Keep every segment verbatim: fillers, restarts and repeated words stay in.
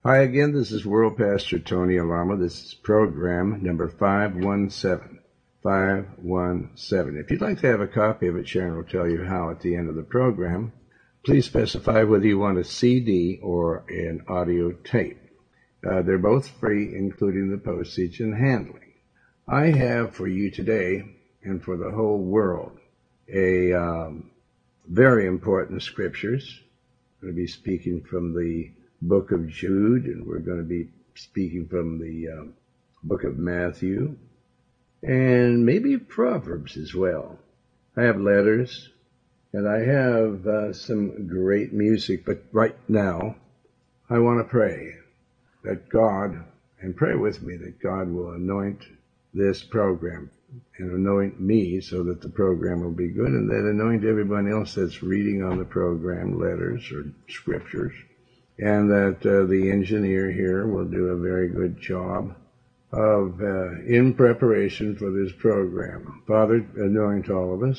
Hi again, this is World Pastor Tony Alama. This is program number five one seven. five one seven. If you'd like to have a copy of it, Sharon will tell you how at the end of the program. Please specify whether you want a C D or an audio tape. Uh, they're both free, including the postage and handling. I have for you today, and for the whole world, a um, very important scriptures. I'm going to be speaking from the book of Jude, and we're going to be speaking from the um, book of Matthew, and maybe Proverbs as well. I have letters, and I have uh, some great music, but right now I want to pray that God, and pray with me, that God will anoint this program and anoint me so that the program will be good, and that anoint everyone else that's reading on the program, letters or scriptures, and that uh, the engineer here will do a very good job of uh, in preparation for this program. Father, anoint all of us.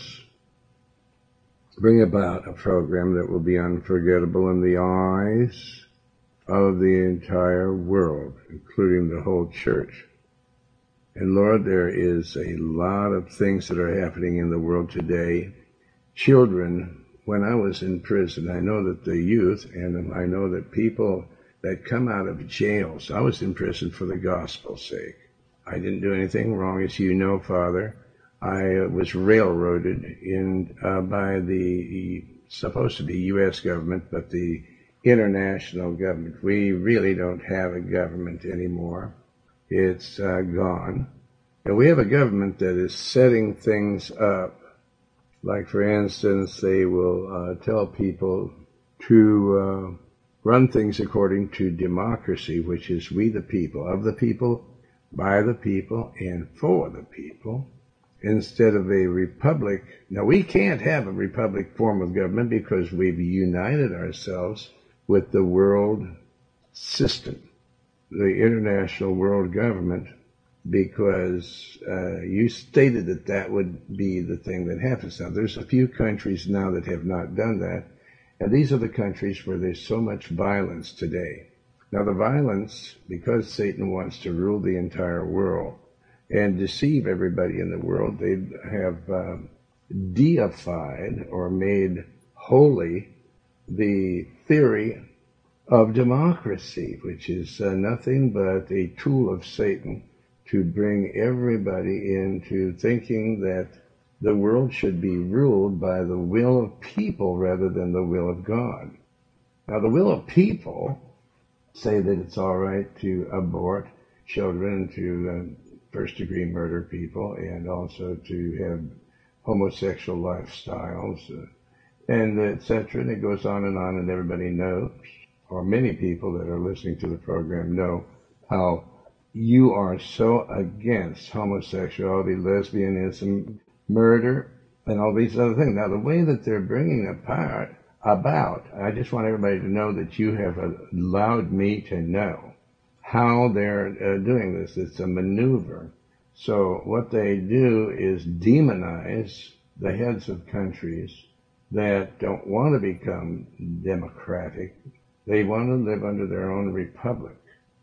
Bring about a program that will be unforgettable in the eyes of the entire world, including the whole church. And Lord, there is a lot of things that are happening in the world today. Children, when I was in prison, I know that the youth, and I know that people that come out of jails, I was in prison for the gospel's sake. I didn't do anything wrong, as you know, Father. I was railroaded in uh, by the supposed to be U S government, but the international government. We really don't have a government anymore. It's uh, gone. And we have a government that is setting things up. Like, for instance, they will uh, tell people to uh, run things according to democracy, which is we the people, of the people, by the people, and for the people, instead of a republic. Now, we can't have a republic form of government because we've united ourselves with the world system, the international world government, because uh, you stated that that would be the thing that happens. Now, there's a few countries now that have not done that, and these are the countries where there's so much violence today. Now, the violence, because Satan wants to rule the entire world and deceive everybody in the world, they have uh, deified or made holy the theory of democracy, which is uh, nothing but a tool of Satan to bring everybody into thinking that the world should be ruled by the will of people rather than the will of God. Now, the will of people say that it's all right to abort children, to uh, first-degree murder people, and also to have homosexual lifestyles, uh, and et cetera. And it goes on and on, and everybody knows, or many people that are listening to the program know, how you are so against homosexuality, lesbianism, murder, and all these other things. Now, the way that they're bringing apart about, I just want everybody to know that you have allowed me to know how they're uh, doing this. It's a maneuver. So what they do is demonize the heads of countries that don't want to become democratic. They want to live under their own republic.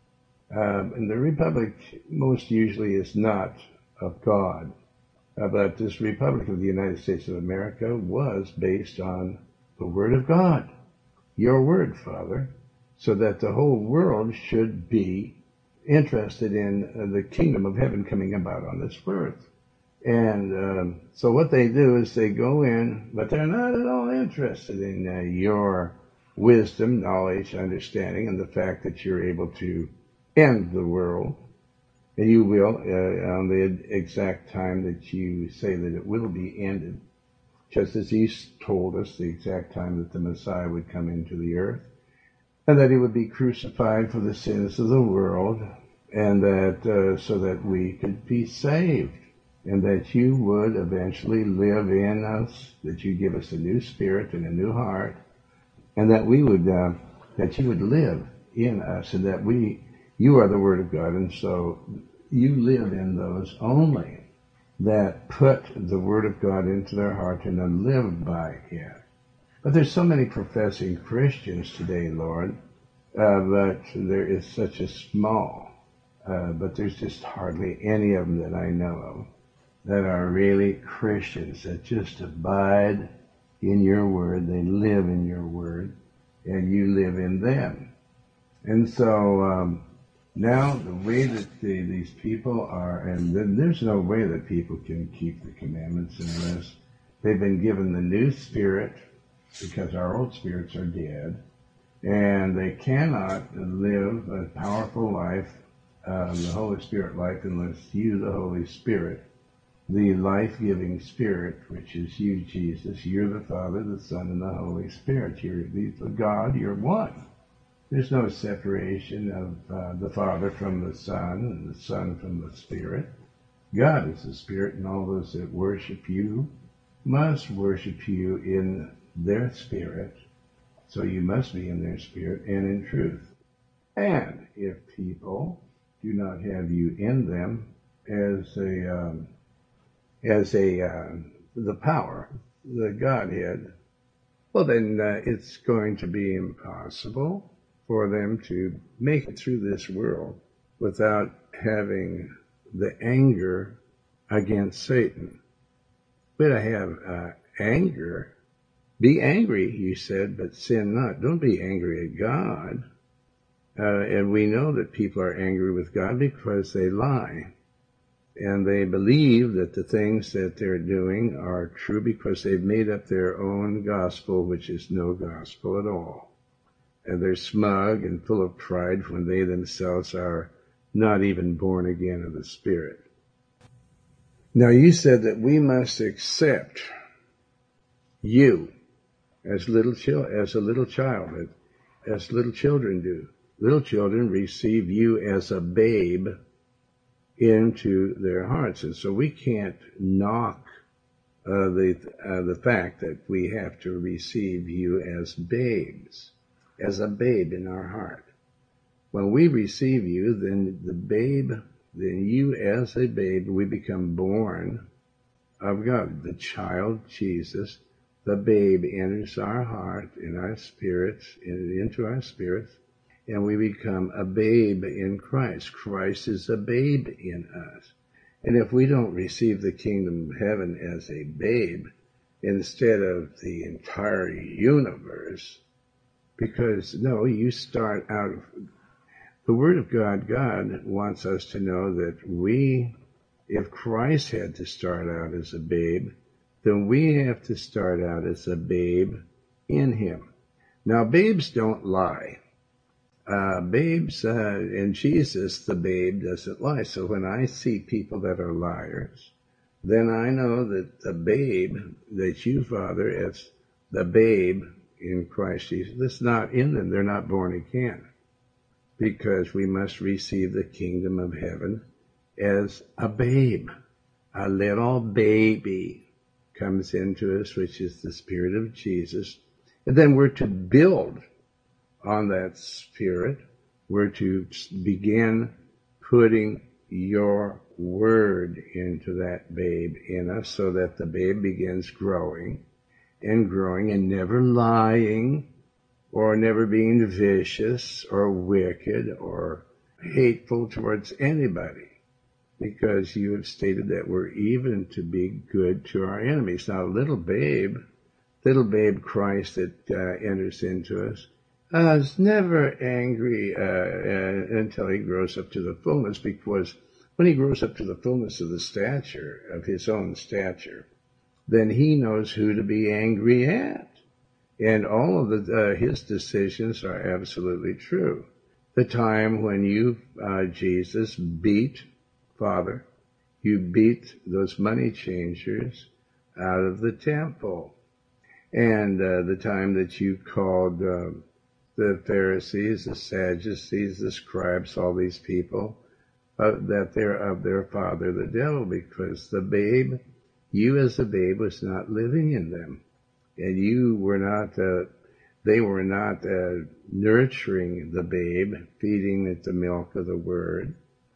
Um, and the republic most usually is not of God. Uh, but this Republic of the United States of America was based on the Word of God, your Word, Father, so that the whole world should be interested in uh, the kingdom of heaven coming about on this earth. And um, so what they do is they go in, but they're not at all interested in uh, your wisdom, knowledge, understanding, and the fact that you're able to end the world. And you will, uh, on the exact time that you say that it will be ended, just as he told us the exact time that the Messiah would come into the earth, and that he would be crucified for the sins of the world, and that uh, so that we could be saved, and that you would eventually live in us, that you give us a new spirit and a new heart, and that we would, uh, that you would live in us, and that we, you are the Word of God, and so you live in those only that put the Word of God into their heart and then live by it. But there's so many professing Christians today, Lord, uh, but there is such a small, uh, but there's just hardly any of them that I know of that are really Christians that just abide in your word. They live in your word, and you live in them. And so um, now the way that the, these people are, and then there's no way that people can keep the commandments unless they've been given the new spirit, because our old spirits are dead, and they cannot live a powerful life, uh, the Holy Spirit life, unless you, the Holy Spirit, the life-giving Spirit, which is you, Jesus, you're the Father, the Son, and the Holy Spirit. You're the God, you're one. There's no separation of uh, the Father from the Son and the Son from the Spirit. God is the Spirit, and all those that worship you must worship you in their spirit. So you must be in their spirit and in truth. And if people do not have you in them as a um, as a uh, the power, the Godhead, well then uh, it's going to be impossible for them to make it through this world without having the anger against Satan. But I have uh, anger. Be angry, you said, but sin not. Don't be angry at God. Uh, and we know that people are angry with God because they lie. And they believe that the things that they're doing are true because they've made up their own gospel, which is no gospel at all. And they're smug and full of pride when they themselves are not even born again of the Spirit. Now you said that we must accept you as little chil- as a little child, as little children do. Little children receive you as a babe into their hearts, and so we can't knock uh, the uh, the fact that we have to receive you as babes, as a babe in our heart. When we receive you, then the babe, then you as a babe, we become born of God. The child, Jesus, the babe enters our heart, in our spirits, in, into our spirits, and we become a babe in Christ. Christ is a babe in us. And if we don't receive the kingdom of heaven as a babe, instead of the entire universe, because, no, you start out, the Word of God, God wants us to know that we, if Christ had to start out as a babe, then we have to start out as a babe in Him. Now, babes don't lie. Uh, babes, uh, and Jesus, the babe, doesn't lie. So when I see people that are liars, then I know that the babe, that you, Father, as the babe in Christ Jesus, that's not in them. They're not born again, because we must receive the kingdom of heaven as a babe. A little baby comes into us, which is the Spirit of Jesus. And then we're to build on that Spirit. We're to begin putting your word into that babe in us, so that the babe begins growing and growing and never lying, or never being vicious or wicked or hateful towards anybody, because you have stated that we're even to be good to our enemies. Now, little babe, little babe Christ that uh, enters into us, uh, is never angry uh, uh, until he grows up to the fullness, because when he grows up to the fullness of the stature, of his own stature, then he knows who to be angry at. And all of the, uh, his decisions are absolutely true. The time when you, uh, Jesus, beat Father, you beat those money changers out of the temple. And uh, the time that you called uh, the Pharisees, the Sadducees, the scribes, all these people, uh, that they're of their father, the devil, because the babe, you as a babe, was not living in them. And you were not, uh, they were not uh, nurturing the babe, feeding it the milk of the word,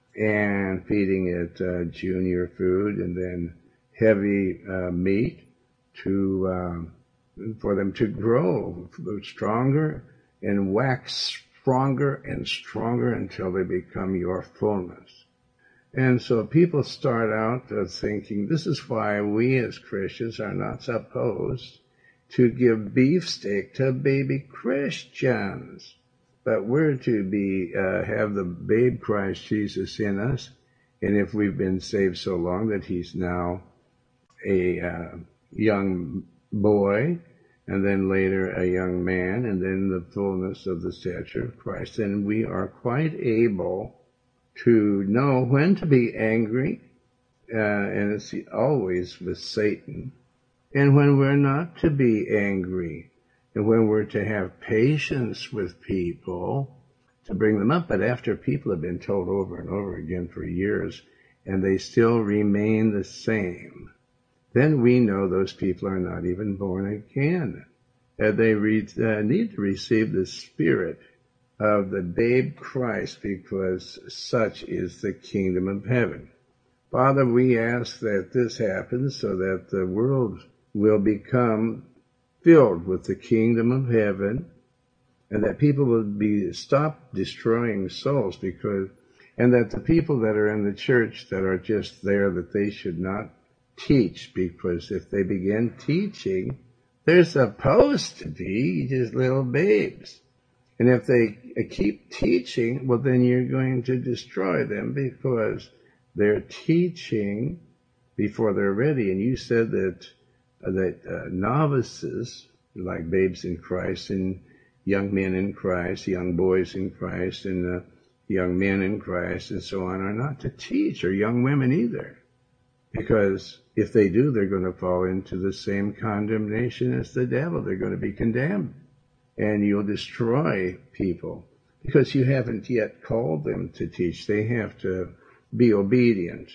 and feeding it uh, junior food, and then heavy uh, meat to um, for them to grow stronger and wax stronger and stronger until they become your fullness. And so people start out uh, thinking, this is why we as Christians are not supposed to give beefsteak to baby Christians. But we're to be uh, have the babe Christ Jesus in us. And if we've been saved so long that he's now a uh, young boy, and then later a young man, and then the fullness of the stature of Christ, then we are quite able to know when to be angry, uh, and it's always with Satan, and when we're not to be angry, and when we're to have patience with people to bring them up. But after people have been told over and over again for years, and they still remain the same, then we know those people are not even born again. Uh, they re- uh, need to receive the Spirit of the babe Christ, because such is the kingdom of heaven. Father, we ask that this happens so that the world will become filled with the kingdom of heaven, and that people will be stop destroying souls, because, and that the people that are in the church that are just there, that they should not teach, because if they begin teaching, they're supposed to be just little babes. And if they keep teaching, well, then you're going to destroy them, because they're teaching before they're ready. And you said that uh, that uh, novices, like babes in Christ, and young men in Christ, young boys in Christ, and uh, young men in Christ, and so on, are not to teach, or young women either. Because if they do, they're going to fall into the same condemnation as the devil. They're going to be condemned. And you'll destroy people, because you haven't yet called them to teach. They have to be obedient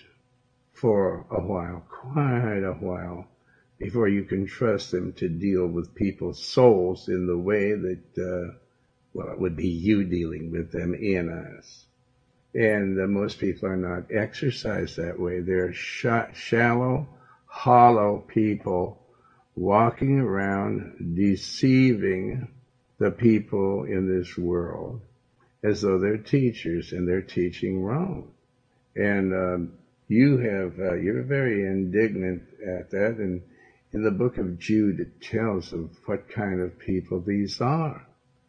for a while, quite a while, before you can trust them to deal with people's souls in the way that, uh, well, it would be you dealing with them in us. And uh, most people are not exercised that way. They're sh- shallow, hollow people walking around deceiving the people in this world as though they're teachers, and they're teaching wrong. And um, you have, uh, you're very indignant at that. And in the book of Jude, it tells of what kind of people these are.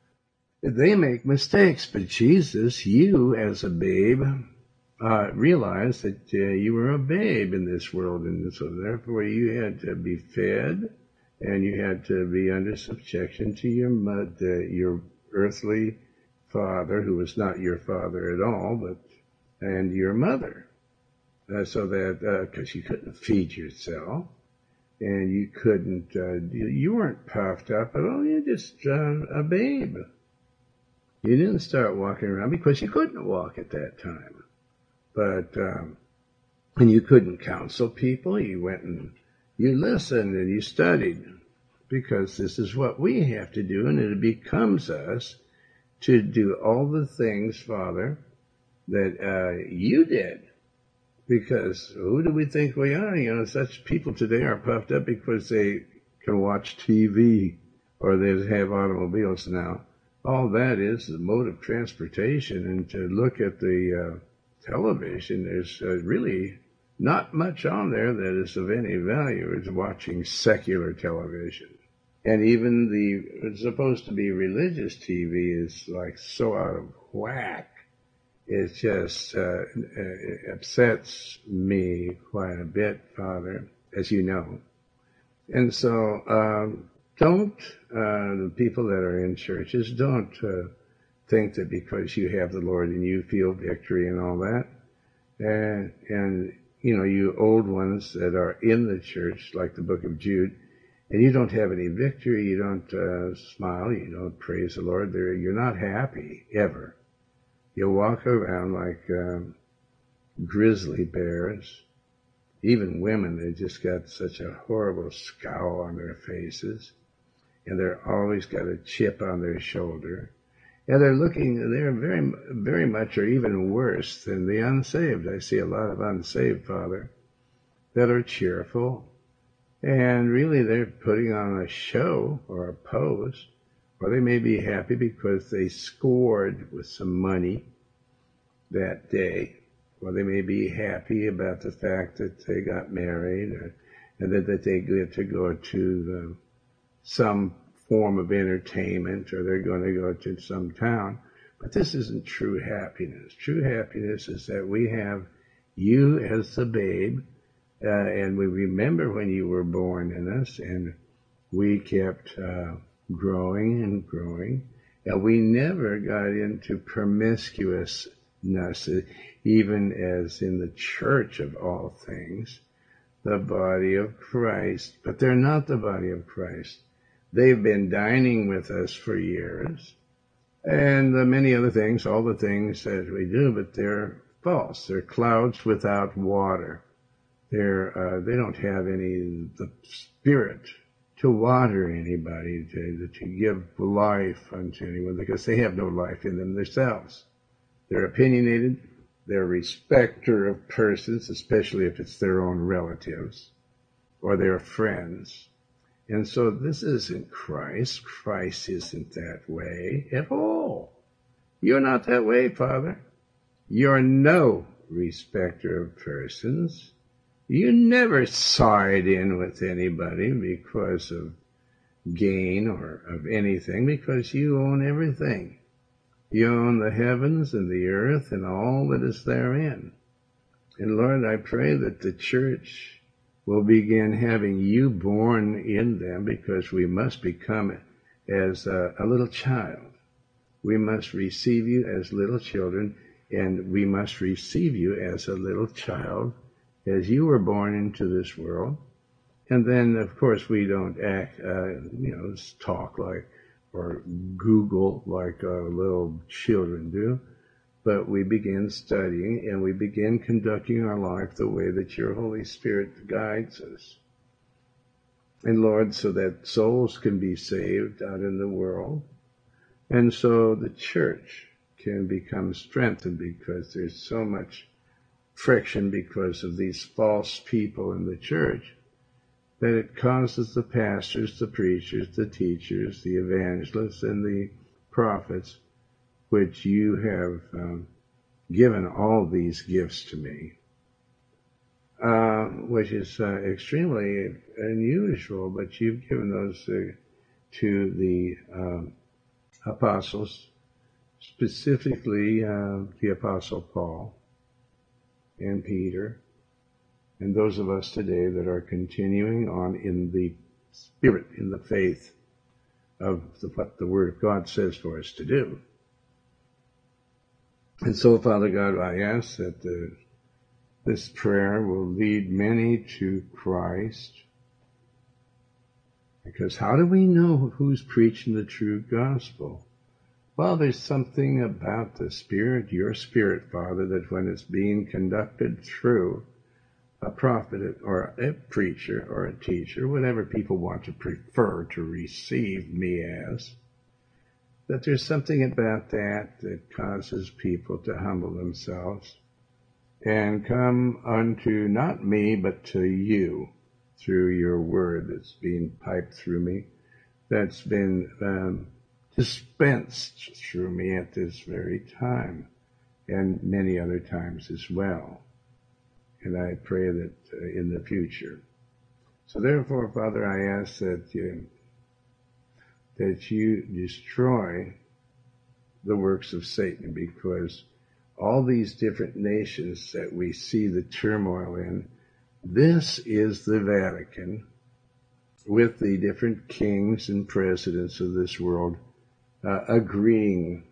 They make mistakes, but Jesus, you as a babe, uh, realized that uh, you were a babe in this world, and so therefore you had to be fed, and you had to be under subjection to your mud, uh, your earthly father, who was not your father at all, but and your mother, uh, so that because uh, you couldn't feed yourself, and you couldn't, uh, you, you weren't puffed up at all. You're just uh, a babe. You didn't start walking around because you couldn't walk at that time, but um, and you couldn't counsel people. You went and you listened and you studied, because this is what we have to do, and it becomes us to do all the things, Father, that uh, you did. Because who do we think we are? You know, such people today are puffed up because they can watch T V, or they have automobiles now. All that is the mode of transportation, and to look at the uh, television, there's uh, really not much on there that is of any value. It's watching secular television. And even the, it's supposed to be religious T V is like so out of whack. It just uh, it upsets me quite a bit, Father, as you know. And so um, don't, uh, the people that are in churches, don't uh, think that because you have the Lord and you feel victory and all that. And, and, you know, you old ones that are in the church, like the book of Jude, and you don't have any victory, you don't uh, smile, you don't praise the Lord, there, you're not happy, ever. You'll walk around like um, grizzly bears. Even women, they just got such a horrible scowl on their faces, and they're always got a chip on their shoulder. And they're looking, they're very, very much or even worse than the unsaved. I see a lot of unsaved, Father, that are cheerful, and really they're putting on a show or a pose, Or they may be happy because they scored with some money that day. Or they may be happy about the fact that they got married, or, and that, that they get to go to the, some form of entertainment, or they're going to go to some town. But this isn't true happiness. True happiness is that we have you as the babe, uh, and we remember when you were born in us, and we kept uh, growing and growing, and we never got into promiscuousness, even as in the church of all things, the body of Christ. But they're not the body of Christ. They've been dining with us for years, and uh, many other things, all the things that we do, but they're false. They're clouds without water. They're, uh, they don't have any the spirit to water anybody, to, to give life unto anyone, because they have no life in them themselves. They're opinionated. They're a respecter of persons, especially if it's their own relatives or their friends. And so this isn't Christ. Christ isn't that way at all. You're not that way, Father. You're no respecter of persons. You never side in with anybody because of gain or of anything, because you own everything. You own the heavens and the earth and all that is therein. And Lord, I pray that the church will begin having you born in them, because we must become as a, a little child. We must receive you as little children, and we must receive you as a little child, as you were born into this world. And then, of course, we don't act, uh, you know, talk like, or Google like uh, little children do. But we begin studying, and we begin conducting our life the way that your Holy Spirit guides us. And Lord, so that souls can be saved out in the world, and so the church can become strengthened, because there's so much friction because of these false people in the church, that it causes the pastors, the preachers, the teachers, the evangelists, and the prophets, which you have um, given all these gifts to me, uh, which is uh, extremely unusual, but you've given those uh, to the um, apostles, specifically uh, the Apostle Paul and Peter, and those of us today that are continuing on in the spirit, in the faith of the, what the Word of God says for us to do. And so, Father God, I ask that the, this prayer will lead many to Christ. Because how do we know who's preaching the true gospel? Well, there's something about the Spirit, your Spirit, Father, that when it's being conducted through a prophet or a preacher or a teacher, whatever people want to prefer to receive me as, that there's something about that that causes people to humble themselves and come unto not me, but to you through your word that's being piped through me, that's been um, dispensed through me at this very time, and many other times as well. And I pray that uh, in the future. So therefore, Father, I ask that you that you destroy the works of Satan, because all these different nations that we see the turmoil in, this is the Vatican with the different kings and presidents of this world uh, agreeing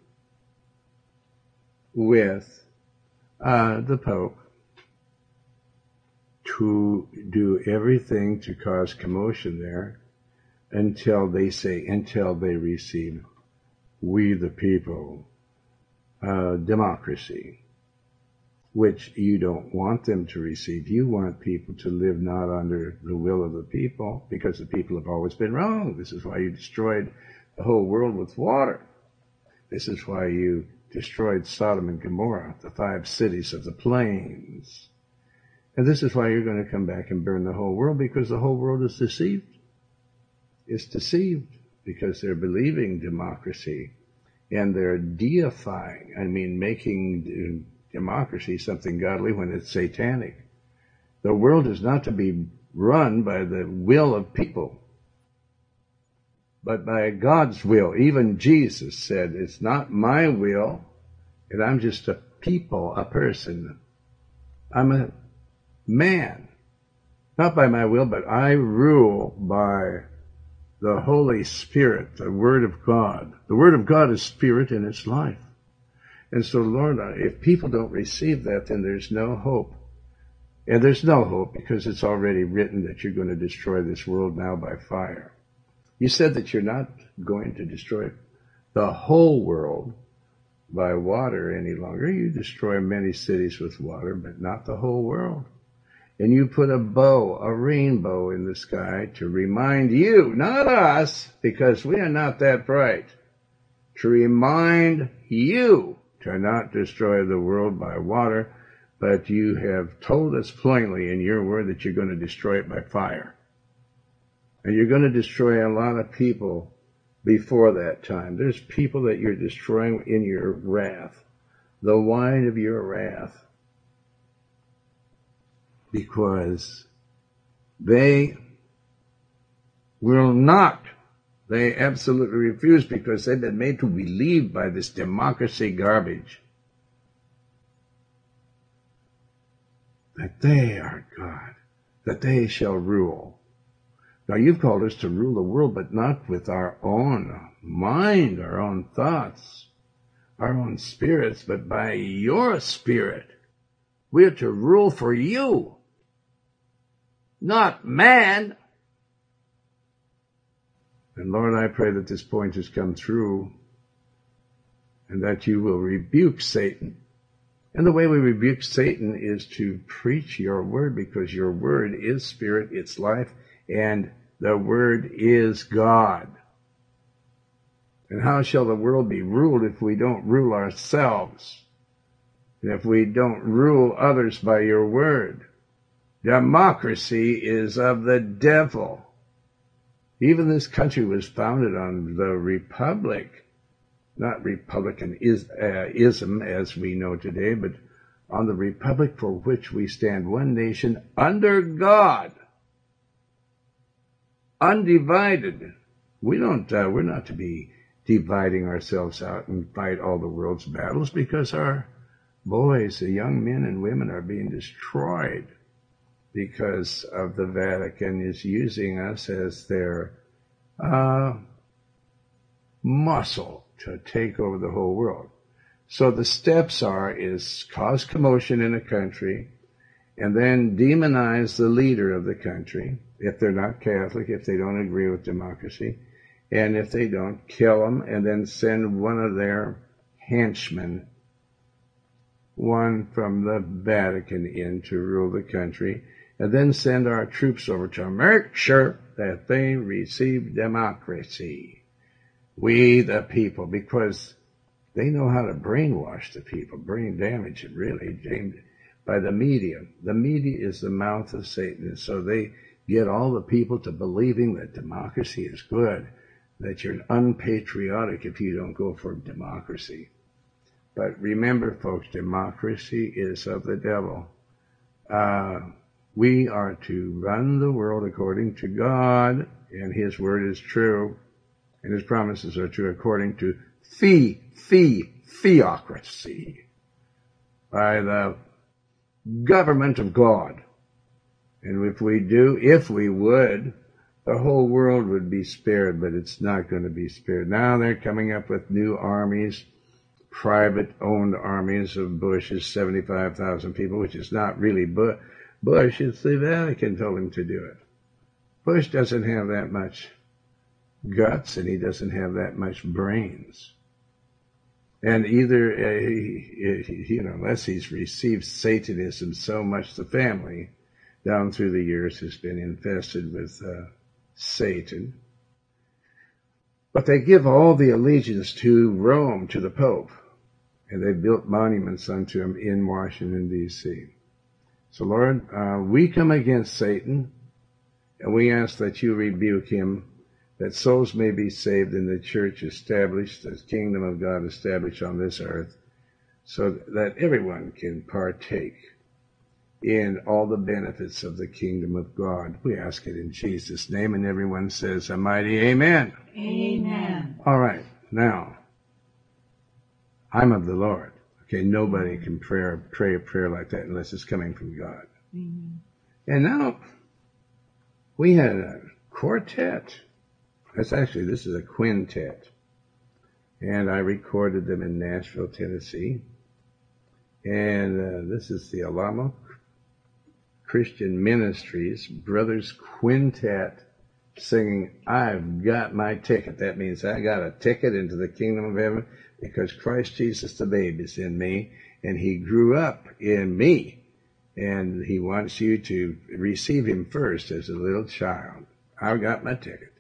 with uh, the Pope to do everything to cause commotion there, until they say, until they receive, we the people, uh, democracy, which you don't want them to receive. You want people to live not under the will of the people, because the people have always been wrong. This is why you destroyed the whole world with water. This is why you destroyed Sodom and Gomorrah, the five cities of the plains. And this is why you're going to come back and burn the whole world, because the whole world is deceived. It's deceived. because they're believing democracy and they're deifying, I mean, making democracy something godly when it's satanic. The world is not to be run by the will of people, but by God's will. Even Jesus said, it's not my will, and I'm just a people, a person. I'm a man. Not by my will, but I rule by the Holy Spirit, the Word of God. The Word of God is spirit and it's life. And so, Lord, if people don't receive that, then there's no hope. And there's no hope because it's already written that you're going to destroy this world now by fire. You said that you're not going to destroy the whole world by water any longer. You destroy many cities with water, but not the whole world. And you put a bow, a rainbow in the sky to remind you, not us, because we are not that bright, to remind you to not destroy the world by water, but you have told us plainly in your word that you're going to destroy it by fire. And you're going to destroy a lot of people before that time. There's people that you're destroying in your wrath, the wine of your wrath, because they will not, they absolutely refuse, because they've been made to believe by this democracy garbage that they are God, that they shall rule. Now, you've called us to rule the world, but not with our own mind, our own thoughts, our own spirits, but by your Spirit. We are to rule for you, not man. And Lord, I pray that this point has come through and that you will rebuke Satan. And the way we rebuke Satan is to preach your word, because your word is spirit, it's life, and the word is God. And how shall the world be ruled if we don't rule ourselves? And if we don't rule others by your word? Democracy is of the devil. Even this country was founded on the republic, not republicanism as we know today, but on the republic for which we stand, one nation under God, undivided. We don't, uh, we're not to be dividing ourselves out and fight all the world's battles, because our boys, the young men and women, are being destroyed because of the Vatican is using us as their uh, muscle to take over the whole world. So the steps are, is cause commotion in a country, and then demonize the leader of the country, if they're not Catholic, if they don't agree with democracy, and if they don't, kill them, and then send one of their henchmen, one from the Vatican, in to rule the country, and then send our troops over to make sure that they receive democracy. We the people, because they know how to brainwash the people, brain damage it really, James, by the media. The media is the mouth of Satan, so they get all the people to believing that democracy is good, that you're unpatriotic if you don't go for democracy. But remember, folks, democracy is of the devil. Uh, we are to run the world according to God, and his word is true, and his promises are true, according to the, the, theocracy, by the government of God. And if we do, if we would, the whole world would be spared, but it's not going to be spared. Now they're coming up with new armies, private-owned armies of Bush's seventy-five thousand people, which is not really Bush, it's the Vatican told him to do it. Bush doesn't have that much guts, and he doesn't have that much brains. And either, uh, he, he, you know, unless he's received Satanism so much, the family down through the years has been infested with uh, Satan. But they give all the allegiance to Rome, to the Pope, and they built monuments unto him in Washington, D C So, Lord, uh, we come against Satan, and we ask that you rebuke him, that souls may be saved and the church established, the kingdom of God established on this earth, so that everyone can partake in all the benefits of the kingdom of God. We ask it in Jesus' name, and everyone says a mighty amen. Amen. All right, now, I'm of the Lord. Okay, nobody can pray, pray a prayer like that unless it's coming from God. Mm-hmm. And now, we had a quartet. That's actually, this is a quintet. And I recorded them in Nashville, Tennessee. And uh, this is the Alamo Christian Ministries Brothers Quintet singing, I've got my ticket. That means I got a ticket into the kingdom of heaven because Christ Jesus the babe is in me, and he grew up in me. And he wants you to receive him first as a little child. I've got my ticket.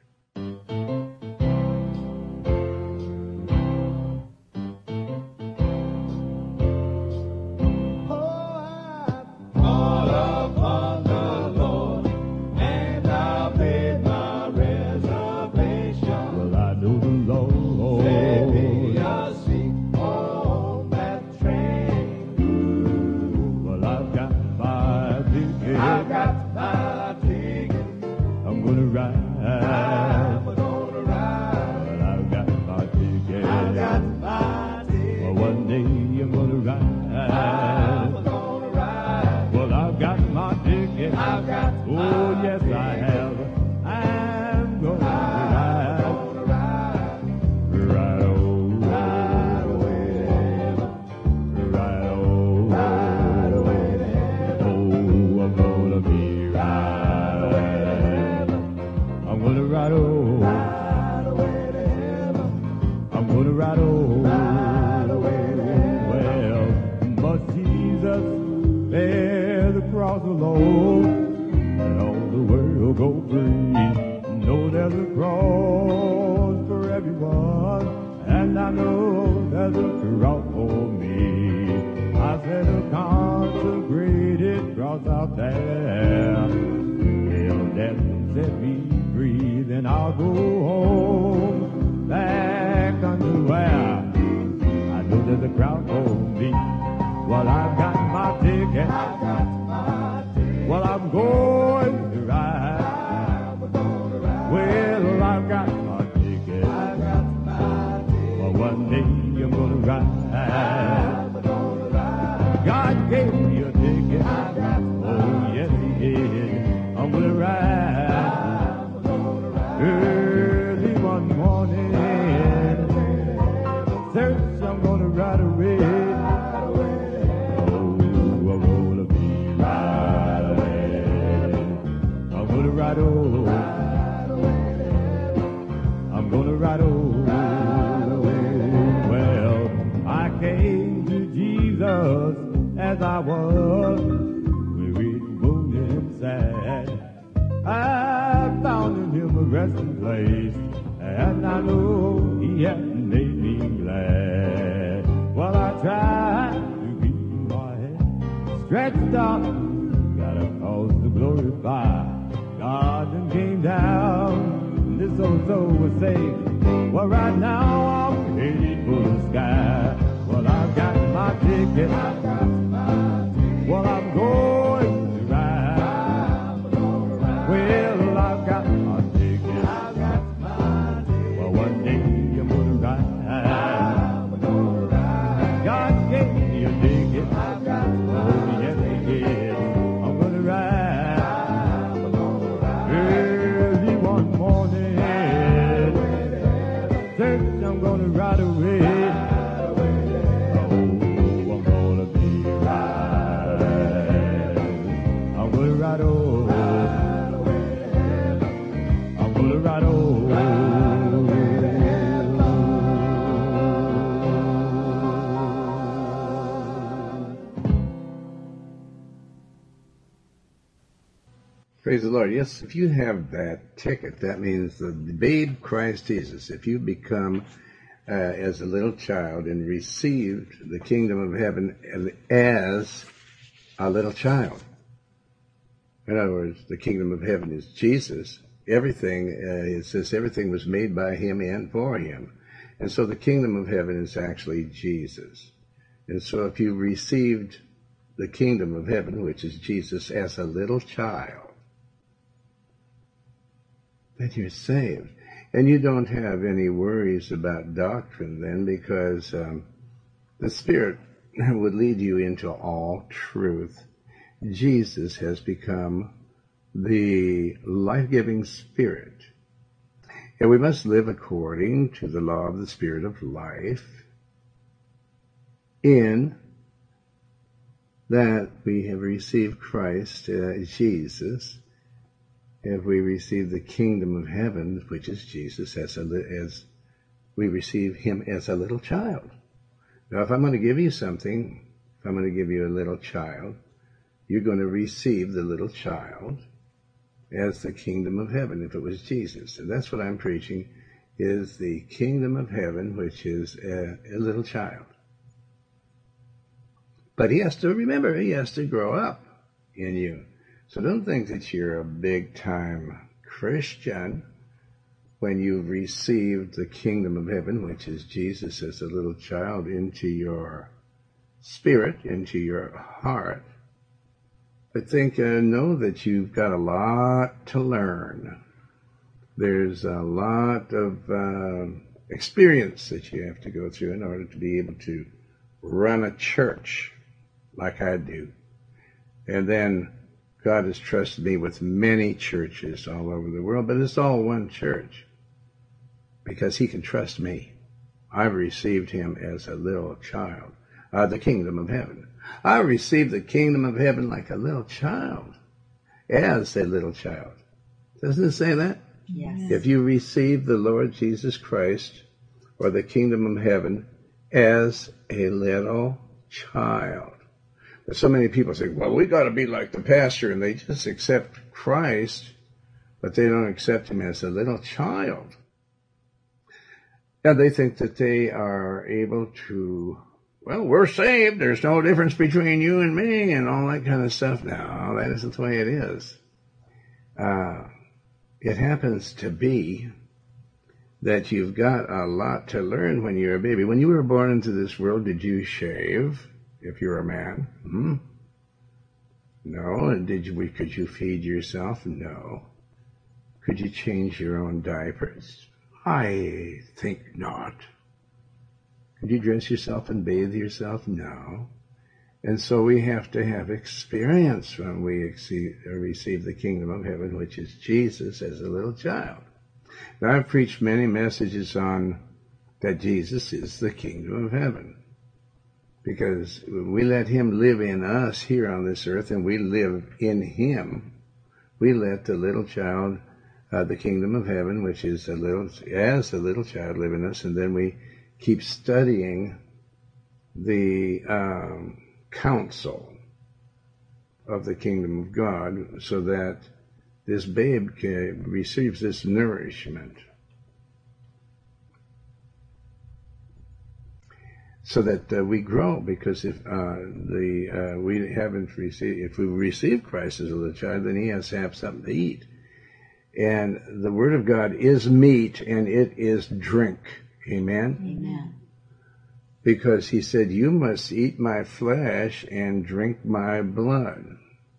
Praise the Lord. Yes, if you have that ticket, that means the babe Christ Jesus. If you become uh, as a little child and received the kingdom of heaven as a little child. In other words, the kingdom of heaven is Jesus, everything, uh, it says everything was made by him and for him. And so the kingdom of heaven is actually Jesus. And so if you received the kingdom of heaven, which is Jesus, as a little child, then you're saved. And you don't have any worries about doctrine then, because um, the Spirit would lead you into all truth. Jesus has become the life-giving Spirit. And we must live according to the law of the Spirit of life, in that we have received Christ, uh, Jesus, if we receive the kingdom of heaven, which is Jesus, as, a, as we receive him as a little child. Now, if I'm going to give you something, if I'm going to give you a little child, you're going to receive the little child as the kingdom of heaven, if it was Jesus. And that's what I'm preaching, is the kingdom of heaven, which is a, a little child. But he has to, remember, he has to grow up in you. So don't think that you're a big-time Christian when you've received the kingdom of heaven, which is Jesus as a little child, into your spirit, into your heart. But think, uh, know that you've got a lot to learn. There's a lot of uh, experience that you have to go through in order to be able to run a church like I do. And then God has trusted me with many churches all over the world, but it's all one church because he can trust me. I've received him as a little child, uh, the kingdom of heaven. I received the kingdom of heaven like a little child, as a little child. Doesn't it say that? Yes. If you receive the Lord Jesus Christ or the kingdom of heaven as a little child. So many people say, well, we got to be like the pastor, and they just accept Christ, but they don't accept him as a little child. And they think that they are able to, well, we're saved, there's no difference between you and me, and all that kind of stuff. No, that isn't the way it is. Uh, it happens to be that you've got a lot to learn when you're a baby. When you were born into this world, did you shave? If you're a man, hmm? No. And did you? Could you feed yourself? No. Could you change your own diapers? I think not. Could you dress yourself and bathe yourself? No. And so we have to have experience when we receive the kingdom of heaven, which is Jesus as a little child. Now, I've preached many messages on that Jesus is the kingdom of heaven. Because we let him live in us here on this earth, and we live in him. We let the little child, uh, the kingdom of heaven, which is a little, as a little child, live in us, and then we keep studying the um, counsel of the kingdom of God, so that this babe can, receives this nourishment. So that uh, we grow, because if uh, the uh, we haven't received, if we receive Christ as a little child, then he has to have something to eat. And the Word of God is meat, and it is drink. Amen? Amen. Because he said, you must eat my flesh and drink my blood,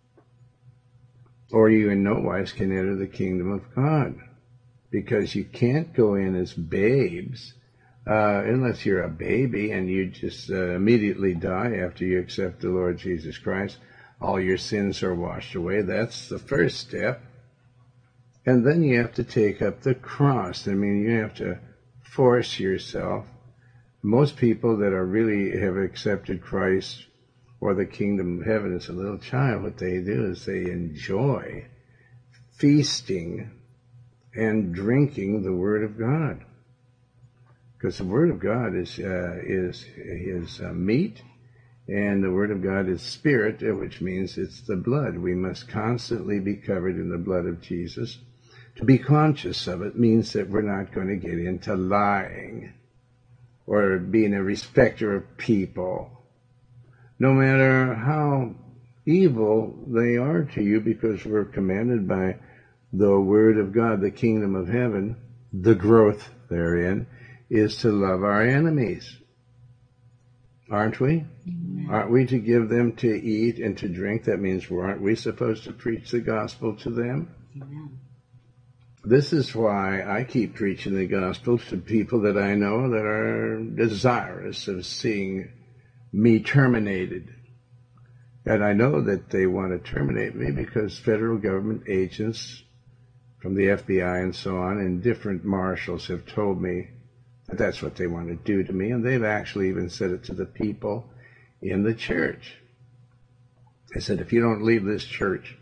or you in no wise can enter the kingdom of God. Because you can't go in as babes, Uh, unless you're a baby and you just uh, immediately die after you accept the Lord Jesus Christ. All your sins are washed away. That's the first step. And then you have to take up the cross. I mean, you have to force yourself. Most people that are really have accepted Christ or the kingdom of heaven as a little child, what they do is they enjoy feasting and drinking the Word of God. Because the Word of God is uh, is is uh, meat, and the Word of God is spirit, which means it's the blood. We must constantly be covered in the blood of Jesus. To be conscious of it means that we're not going to get into lying or being a respecter of people, no matter how evil they are to you, because we're commanded by the Word of God, the kingdom of heaven, the growth therein, is to love our enemies. Aren't we? Amen. Aren't we to give them to eat and to drink? That means, aren't we supposed to preach the gospel to them? Amen. This is why I keep preaching the gospel to people that I know that are desirous of seeing me terminated. And I know that they want to terminate me because federal government agents from the F B I and so on and different marshals have told me that that's what they want to do to me, and they've actually even said it to the people in the church. They said, if you don't leave this church,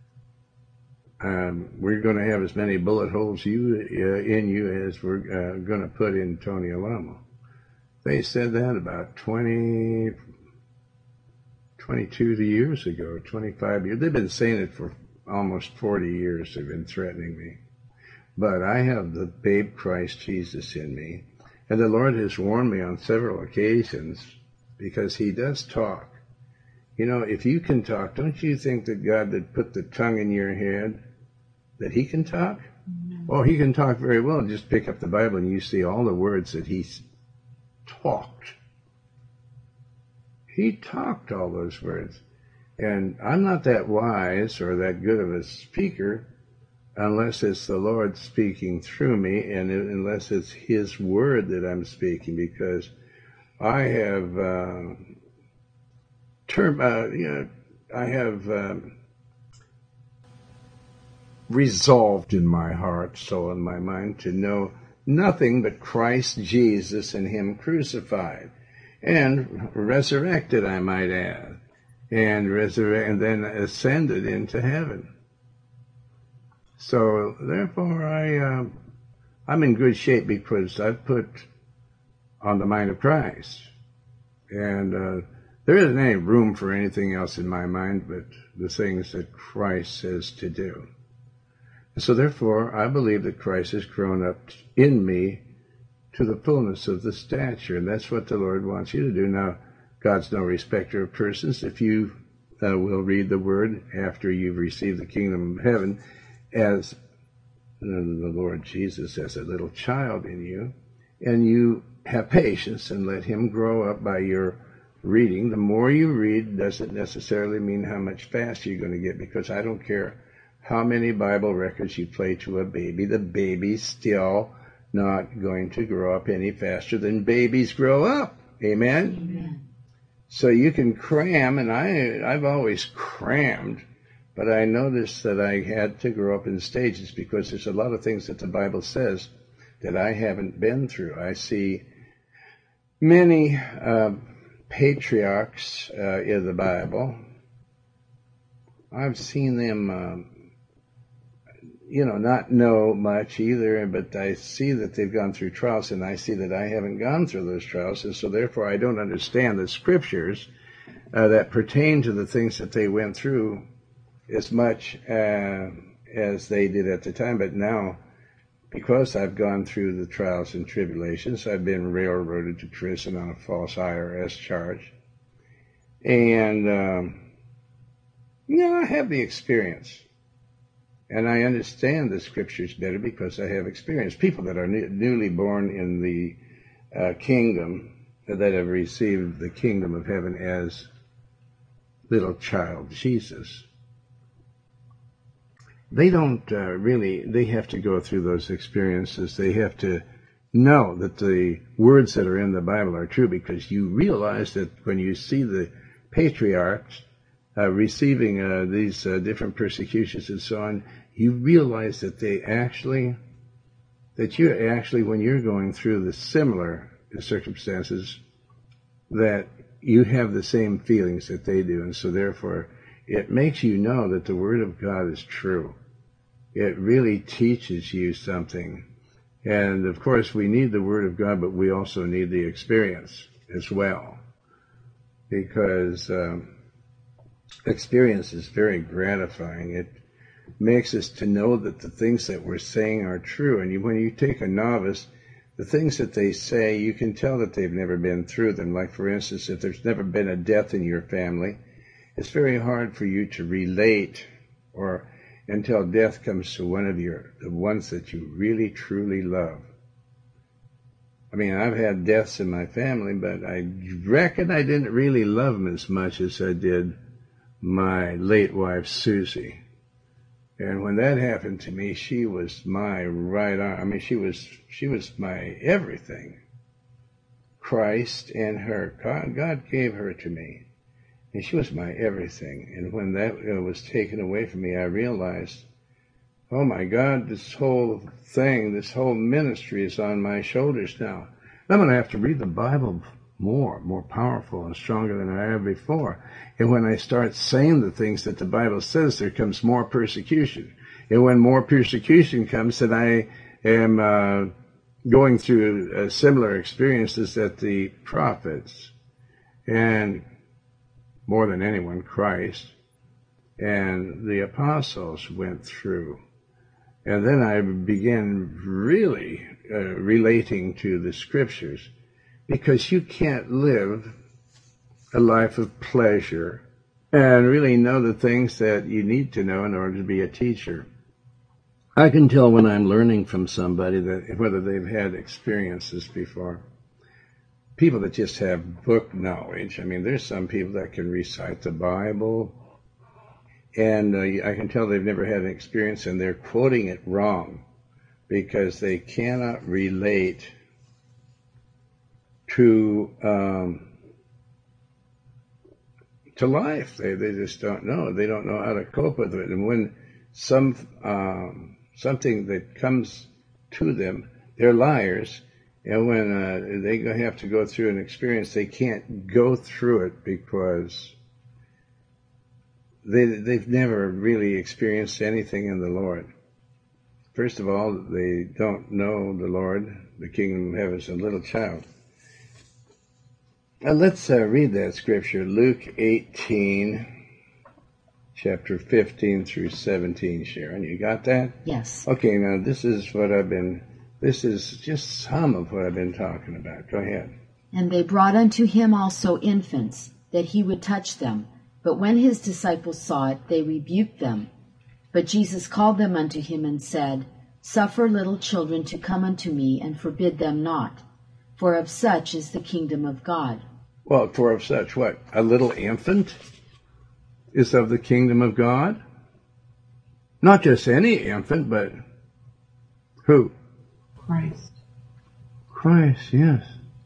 um, we're going to have as many bullet holes you, uh, in you as we're uh, going to put in Tony Alamo. They said that about twenty, twenty-two years ago, twenty-five years. They've been saying it for almost forty years. They've been threatening me. But I have the babe Christ Jesus in me. And the Lord has warned me on several occasions because he does talk. You know, if you can talk, don't you think that God that put the tongue in your head, that he can talk? Amen. Well, he can talk very well. Just pick up the Bible and you see all the words that he's talked. He talked all those words. And I'm not that wise or that good of a speaker unless it's the Lord speaking through me and unless it's his word that I'm speaking, because I have uh, term, uh, you know, I have um, resolved in my heart, soul, and my mind to know nothing but Christ Jesus and him crucified and resurrected, I might add, and resurrected and then ascended into heaven. So therefore, I uh, I'm in good shape because I've put on the mind of Christ, and uh, there isn't any room for anything else in my mind but the things that Christ says to do. So therefore, I believe that Christ has grown up in me to the fullness of the stature, and that's what the Lord wants you to do. Now, God's no respecter of persons. If you uh, will read the Word after you've received the kingdom of heaven, as the Lord Jesus as a little child in you, and you have patience and let him grow up by your reading. The more you read doesn't necessarily mean how much faster you're going to get, because I don't care how many Bible records you play to a baby, the baby's still not going to grow up any faster than babies grow up. Amen? Amen. So you can cram, and I, I've always crammed, but I noticed that I had to grow up in stages because there's a lot of things that the Bible says that I haven't been through. I see many uh, patriarchs uh, in the Bible. I've seen them, um, you know, not know much either, but I see that they've gone through trials, and I see that I haven't gone through those trials, and so therefore I don't understand the scriptures uh, that pertain to the things that they went through as much uh, as they did at the time. But now, because I've gone through the trials and tribulations, I've been railroaded to prison on a false I R S charge. And, um, you know, I have the experience. And I understand the scriptures better because I have experience. People that are new, newly born in the uh, kingdom, that have received the kingdom of heaven as little child Jesus, they don't uh, really, they have to go through those experiences. They have to know that the words that are in the Bible are true, because you realize that when you see the patriarchs uh, receiving uh, these uh, different persecutions and so on, you realize that they actually, that you actually, when you're going through the similar circumstances, that you have the same feelings that they do. And so therefore, it makes you know that the Word of God is true. It really teaches you something. And of course, we need the Word of God, but we also need the experience as well. Because um, experience is very gratifying. It makes us to know that the things that we're saying are true. And you, when you take a novice, the things that they say, you can tell that they've never been through them. Like, for instance, if there's never been a death in your family, it's very hard for you to relate, or until death comes to one of your, the ones that you really, truly love. I mean, I've had deaths in my family, but I reckon I didn't really love them as much as I did my late wife, Susie. And when that happened to me, she was my right arm. I mean, she was, she was my everything. Christ and her. God, God gave her to me. And she was my everything. And when that uh, was taken away from me, I realized, oh my God, this whole thing, this whole ministry is on my shoulders now. I'm going to have to read the Bible more, more powerful and stronger than I have before. And when I start saying the things that the Bible says, there comes more persecution. And when more persecution comes, then I am uh, going through uh, similar experiences that the prophets, and more than anyone, Christ, and the apostles went through. And then I began really uh, relating to the scriptures, because you can't live a life of pleasure and really know the things that you need to know in order to be a teacher. I can tell when I'm learning from somebody that whether they've had experiences before. People that just have book knowledge. I mean, there's some people that can recite the Bible, and uh, I can tell they've never had an experience, and they're quoting it wrong because they cannot relate to um, to life. They they just don't know. They don't know how to cope with it. And when some um, something that comes to them, they're liars. And when uh, they have to go through an experience, they can't go through it because they, they've never really experienced anything in the Lord. First of all, they don't know the Lord. The kingdom of heaven is a little child. Now let's uh, read that scripture, Luke eighteen, chapter fifteen through seventeen, Sharon. You got that? Yes. Okay, now this is what I've been... This is just some of what I've been talking about. Go ahead. And they brought unto him also infants, that he would touch them. But when his disciples saw it, they rebuked them. But Jesus called them unto him and said, Suffer little children to come unto me, and forbid them not. For of such is the kingdom of God. Well, for of such what? A little infant is of the kingdom of God? Not just any infant, but who? Christ. Christ, yes.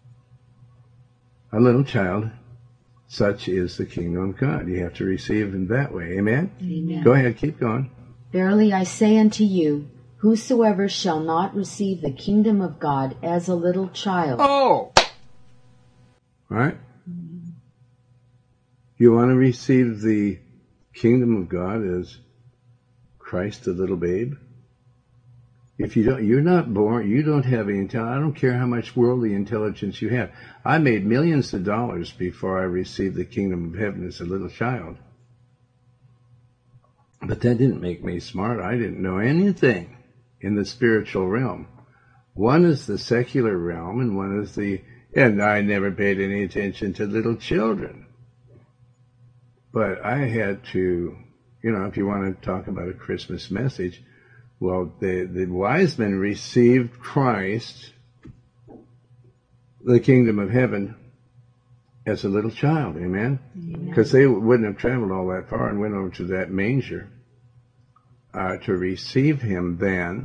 A little child, such is the kingdom of God. You have to receive in that way. Amen? Amen. Go ahead, keep going. Verily I say unto you, whosoever shall not receive the kingdom of God as a little child. Oh! All right? You want to receive the kingdom of God as Christ, the little babe? If you don't, you're not born, you don't have any intelligence. I don't care how much worldly intelligence you have. I made millions of dollars before I received the kingdom of heaven as a little child. But that didn't make me smart. I didn't know anything in the spiritual realm. One is the secular realm, and one is the, and I never paid any attention to little children. But I had to, you know, if you want to talk about a Christmas message, well, the, the wise men received Christ, the kingdom of heaven, as a little child, amen? Because they wouldn't have traveled all that far and went over to that manger uh, to receive him then.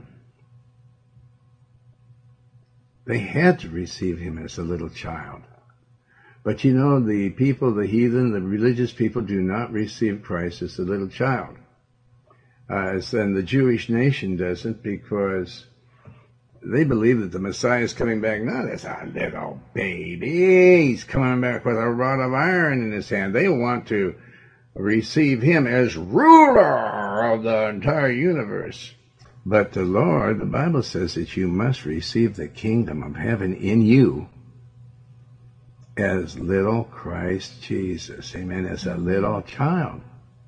They had to receive him as a little child. But you know, the people, the heathen, the religious people do not receive Christ as a little child. Uh, and the Jewish nation doesn't, because they believe that the Messiah is coming back. No, that's a little baby. He's coming back with a rod of iron in his hand. They want to receive him as ruler of the entire universe. But the Lord, the Bible says that you must receive the kingdom of heaven in you as little Christ Jesus. Amen. As a little child.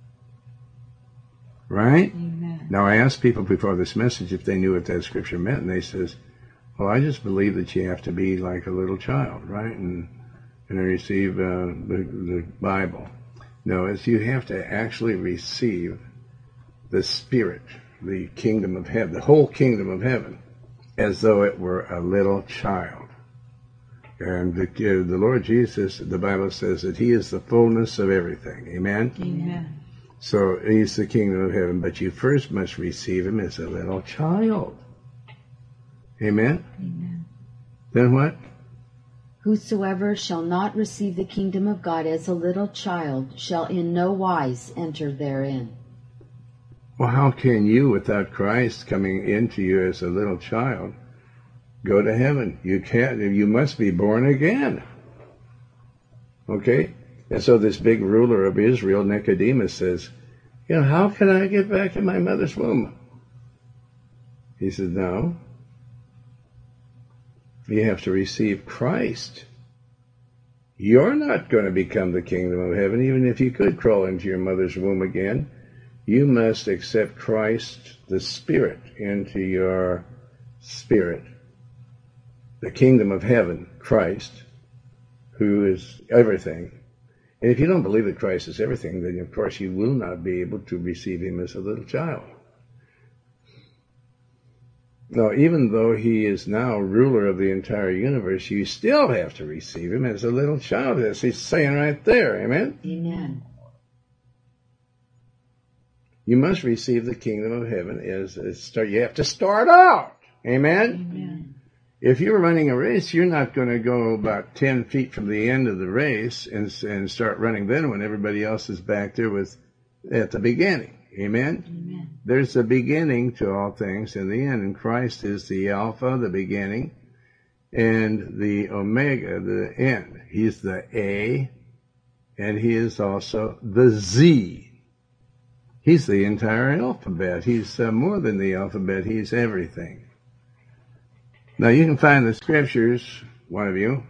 Right? Amen. Now, I asked people before this message if they knew what that scripture meant, and they says, well, I just believe that you have to be like a little child, right? And and receive uh, the, the Bible. No, it's you have to actually receive the Spirit, the kingdom of heaven, the whole kingdom of heaven, as though it were a little child. And the, uh, the Lord Jesus, the Bible says that he is the fullness of everything. Amen? Amen. So he's the kingdom of heaven, but you first must receive him as a little child. Amen? Amen. Then what? Whosoever shall not receive the kingdom of God as a little child shall in no wise enter therein. Well, how can you, without Christ coming into you as a little child, go to heaven? You can't. You must be born again. Okay? And so this big ruler of Israel, Nicodemus, says, you know, how can I get back in my mother's womb? He said, no. You have to receive Christ. You're not going to become the kingdom of heaven, even if you could crawl into your mother's womb again. You must accept Christ, the Spirit, into your spirit. The kingdom of heaven, Christ, who is everything. And if you don't believe that Christ is everything, then of course you will not be able to receive him as a little child. No, even though he is now ruler of the entire universe, you still have to receive him as a little child, as he's saying right there. Amen? Amen. You must receive the kingdom of heaven as a start. You have to start out. Amen? Amen. If you're running a race, you're not going to go about ten feet from the end of the race and, and start running then when everybody else is back there with at the beginning. Amen? Amen. There's a beginning to all things in the end, and Christ is the Alpha, the beginning, and the Omega, the end. He's the A, and he is also the Z. He's the entire alphabet. He's uh, more than the alphabet. He's everything. Now, you can find the scriptures, one of you,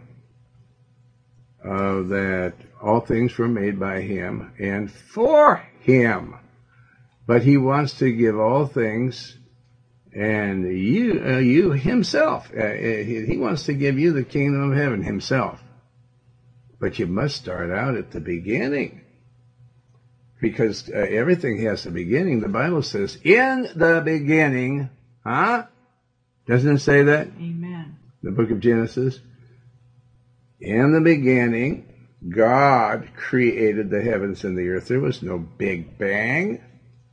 uh, that all things were made by him and for him. But he wants to give all things, and you, uh, you himself. Uh, he, he wants to give you the kingdom of heaven himself. But you must start out at the beginning. Because uh, everything has a beginning. The Bible says, in the beginning, huh? Doesn't it say that? Amen. The book of Genesis. In the beginning, God created the heavens and the earth. There was no Big Bang.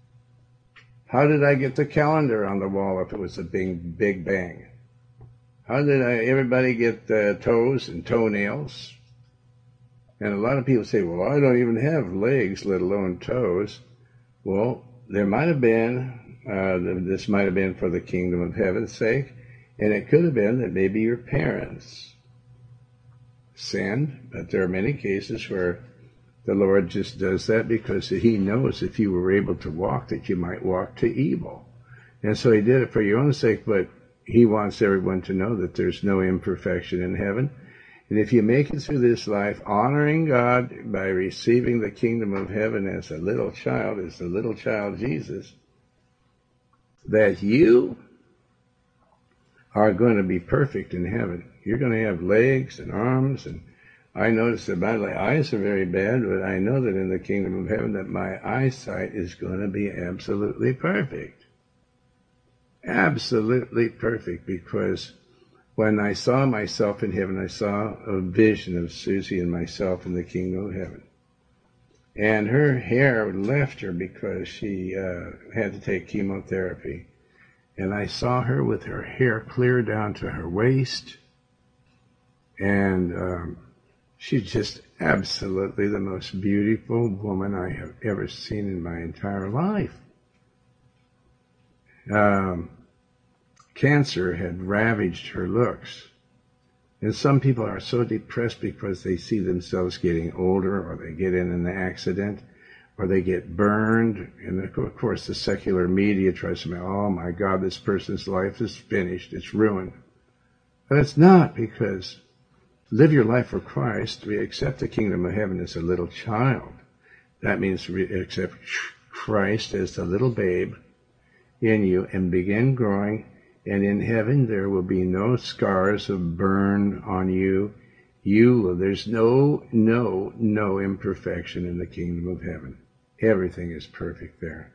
How did I get the calendar on the wall if it was a big, big bang? How did I, everybody get uh, toes and toenails? And a lot of people say, well, I don't even have legs, let alone toes. Well, there might have been, uh, this might have been for the kingdom of heaven's sake, and it could have been that maybe your parents sinned, but there are many cases where the Lord just does that because he knows if you were able to walk, that you might walk to evil. And so he did it for your own sake, but he wants everyone to know that there's no imperfection in heaven. And if you make it through this life honoring God by receiving the kingdom of heaven as a little child, as the little child Jesus, that you are going to be perfect in heaven. You're going to have legs and arms, and I notice that my eyes are very bad, but I know that in the kingdom of heaven that my eyesight is going to be absolutely perfect. Absolutely perfect, because when I saw myself in heaven, I saw a vision of Susie and myself in the kingdom of heaven. And her hair left her because she uh, had to take chemotherapy. And I saw her with her hair clear down to her waist. And um, she's just absolutely the most beautiful woman I have ever seen in my entire life. Um, cancer had ravaged her looks. And some people are so depressed because they see themselves getting older, or they get in an accident, or they get burned. And of course the secular media tries to say, oh my God, this person's life is finished, it's ruined. But it's not, because live your life for Christ. We accept the kingdom of heaven as a little child. That means we accept Christ as the little babe in you and begin growing. And in heaven there will be no scars of burn on you. You, there's no, no, no imperfection in the kingdom of heaven. Everything is perfect there.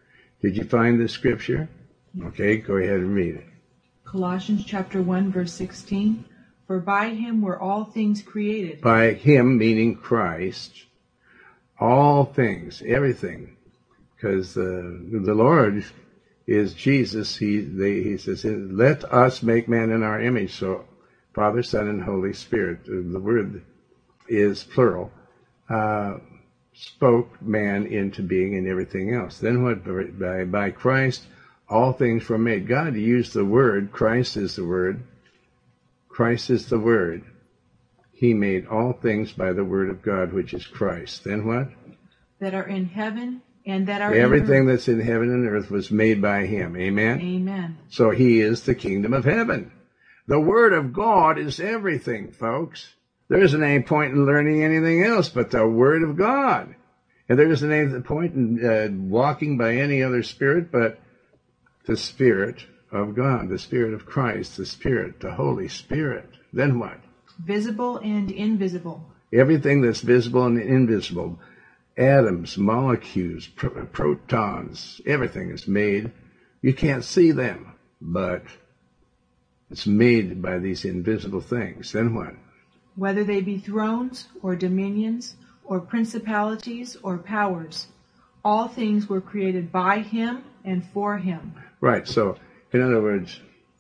Did you find the scripture? Okay, go ahead and read it. Colossians chapter one, verse sixteen. For by him were all things created. By him, meaning Christ, all things, everything. Because the, the Lord is Jesus. He, they, he says, let us make man in our image. So Father, Son, and Holy Spirit, the word is plural, uh, spoke man into being and everything else. Then what? By, by Christ, all things were made. God used the word. Christ is the word. Christ is the word. He made all things by the word of God, which is Christ. Then what? That are in heaven and that are Everything in earth. That's in heaven and earth was made by him. Amen? Amen. So he is the kingdom of heaven. The word of God is everything, folks. There isn't any point in learning anything else but the word of God. And there isn't any point in uh, walking by any other spirit but the Spirit of God, the Spirit of Christ, the Spirit, the Holy Spirit. Then what? Visible and invisible. Everything that's visible and invisible. Atoms, molecules, pro- protons, everything is made. You can't see them, but it's made by these invisible things. Then what? Whether they be thrones or dominions or principalities or powers, all things were created by him and for him. Right, so in other words,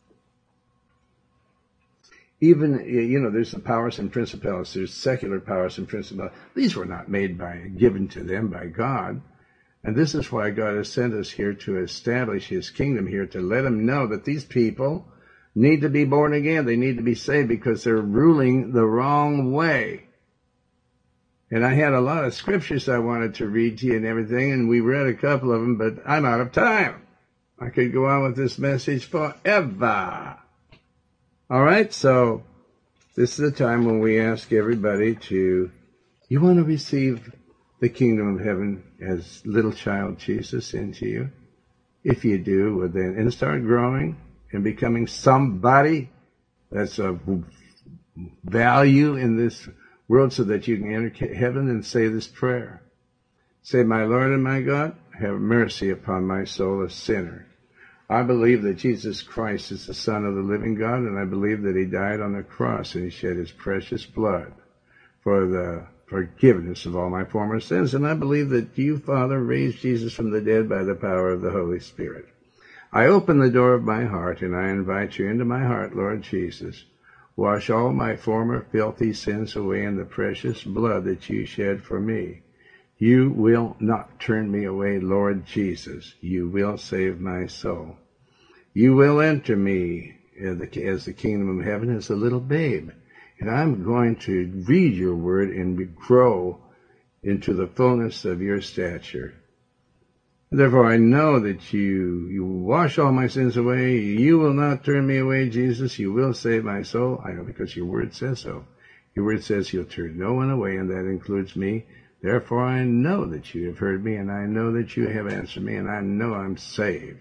even, you know, there's the powers and principalities, there's secular powers and principalities. These were not made by, given to them by God. And this is why God has sent us here to establish his kingdom here, to let them know that these people need to be born again. They need to be saved because they're ruling the wrong way. And I had a lot of scriptures I wanted to read to you and everything, and we read a couple of them, but I'm out of time. I could go on with this message forever. All right, so this is the time when we ask everybody to, you want to receive the kingdom of heaven as little child Jesus into you? If you do, well then, and start growing and becoming somebody that's of value in this world so that you can enter heaven and say this prayer. Say, my Lord and my God, have mercy upon my soul, a sinner. I believe that Jesus Christ is the Son of the living God, and I believe that he died on the cross and he shed his precious blood for the forgiveness of all my former sins. And I believe that you, Father, raised Jesus from the dead by the power of the Holy Spirit. I open the door of my heart and I invite you into my heart, Lord Jesus. Wash all my former filthy sins away in the precious blood that you shed for me. You will not turn me away, Lord Jesus. You will save my soul. You will enter me as the, as the kingdom of heaven as a little babe. And I'm going to read your word and grow into the fullness of your stature. Therefore, I know that you, you wash all my sins away. You will not turn me away, Jesus. You will save my soul. I know because your word says so. Your word says you'll turn no one away, and that includes me. Therefore, I know that you have heard me, and I know that you have answered me, and I know I'm saved.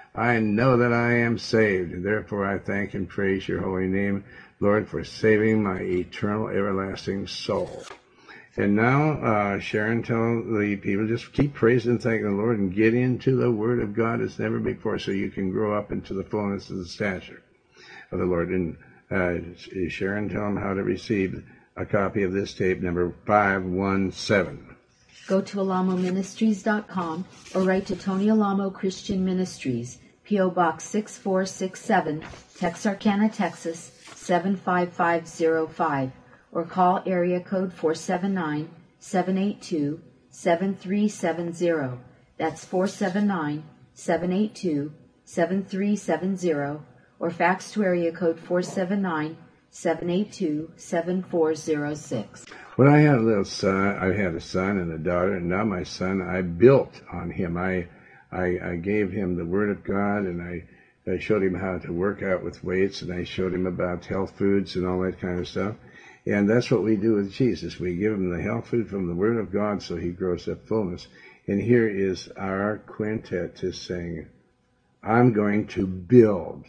I know that I am saved, and therefore I thank and praise your holy name, Lord, for saving my eternal, everlasting soul. And now, uh, Sharon, tell the people, just keep praising and thanking the Lord and get into the Word of God as never before so you can grow up into the fullness of the stature of the Lord. And uh, Sharon, tell them how to receive a copy of this tape, number five one seven. Go to alamo ministries dot com or write to Tony Alamo Christian Ministries, P O Box six four six seven, Texarkana, Texas, seven five five zero five. Or call area code four seven nine, seven eight two, seven three seven zero. That's four seven nine, seven eight two, seven three seven zero. Or fax to area code four seven nine, seven eight two, seven four zero six. When I had a little son, I had a son and a daughter, and now my son, I built on him. I I, I gave him the Word of God, and I, I showed him how to work out with weights, and I showed him about health foods and all that kind of stuff. And that's what we do with Jesus. We give him the health food from the Word of God so he grows up fullness. And here is our quintet to sing, I'm going to build.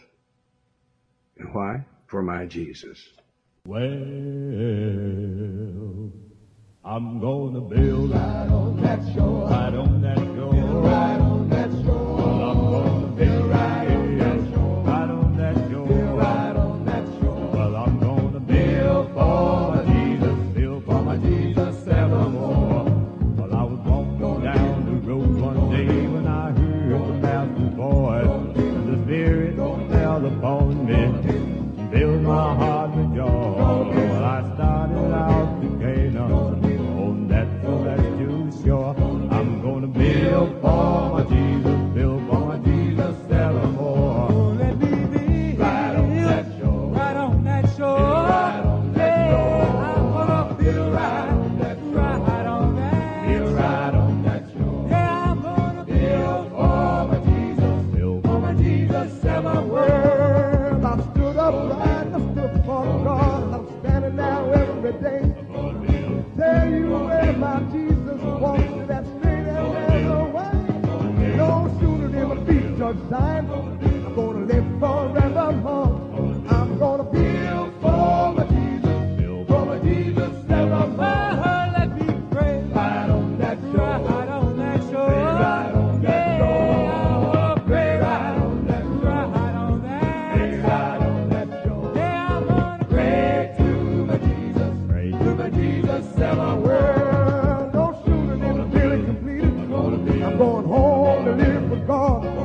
And why? For my Jesus. Well, I'm going to build right on that shore, right on that shore, build right on that shore. build for my Jesus, build for my Jesus evermore. Oh, let me be Right on that shore, right on that shore. right on that Yeah, shore. I'm gonna feel right, on that shore, right on that feel right on that shore. Yeah, I'm gonna Build feel for my Jesus, build for my Jesus evermore. Well, I stood upright, I stood for God, and I'm standing now every day. Tell you where my Jesus walks to that straight and narrow way. No sooner than my feet touch Zion, I'm gonna live forevermore. I'm gonna build for my Jesus, Build for my Jesus evermore. Oh, let me pray Right on that shore, right on that shore. right on that shore. Yeah, I'm Pray gonna right on that pray shore, right on that pray right on that shore. Yeah, I'm gonna Pray to my Jesus, pray to my Jesus evermore. well, no sooner than the building completed, I'm going home to live with God.